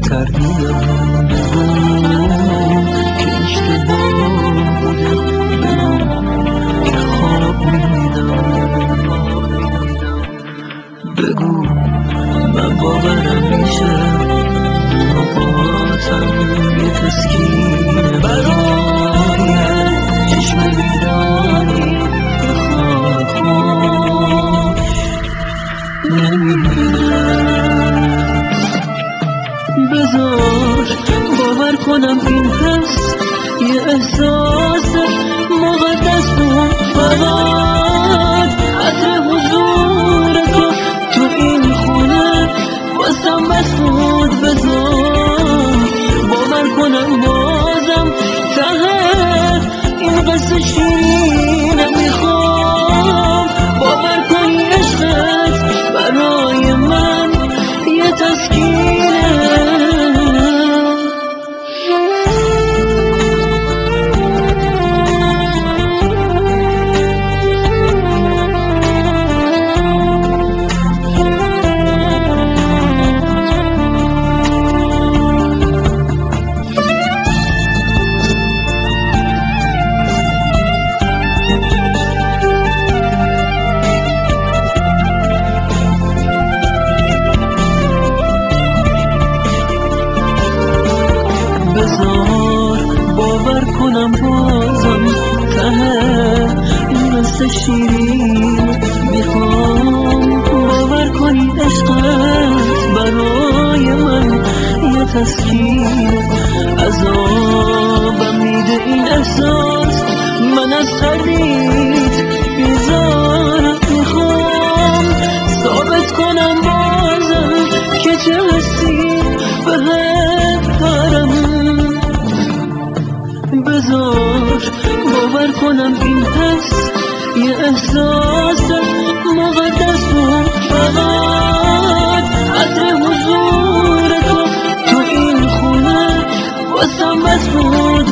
ترهیدم که اشتباه بوده، که خواب میدیدم. بگو من باورم میشه نقاطم یه تسکینه برای چشم بیداری که خاموش نمیده. بذار باور کنم این حس یه احساس مقدس بود، فقط عطر حضور تو این خونه واسم بس بود. بذار باور کنم بازم ته این قصه شیرینه. میخوام باور کنی عشقت برای من یه تسکینه. بذار باور کنم بازم ته این قصه شیرین. میخوام باور کنی عشقت برای من یه تسکین. عذابم میده این احساس، من از تردید بیزارم. میخوام ثابت کنم بازم که چه حسی بهت دارم. بذار باور کنم این حس یه احساس مقدس بود، فقط عطر حضور تو این خونه واسم بس بود.